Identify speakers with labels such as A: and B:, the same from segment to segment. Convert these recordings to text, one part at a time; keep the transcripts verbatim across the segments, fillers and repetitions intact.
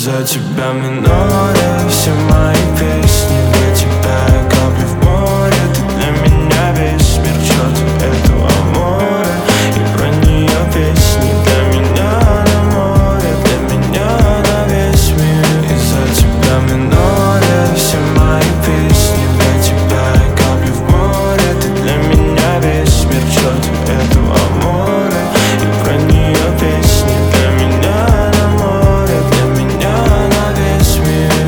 A: Из-за тебя минуты все мои песни. Для тебя капли в море, ты для меня весь мир. Чё ты эту аморе и про нее песни. Для меня на море, для меня на весь мир. Из-за тебя минуты все мои песни. Для тебя капли в море, ты для меня весь мир. Чё ты эту аморе и про нее песни. Для меня на море, для меня на весь мир.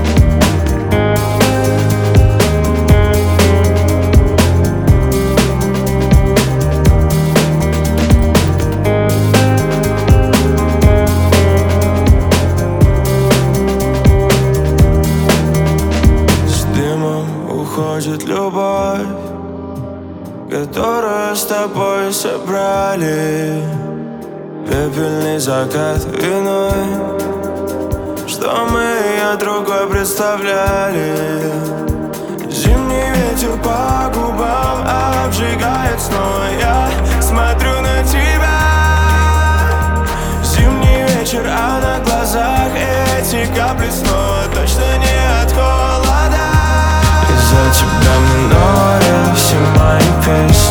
A: С дымом уходит любовь, которую с тобой собрали. Пепельный закат виной, что мы ее другой представляли. Зимний ветер по губам обжигает снова. Я смотрю на тебя. Зимний вечер, а на глазах эти капли снова точно не от холода. Из-за тебя минуты все мои песни.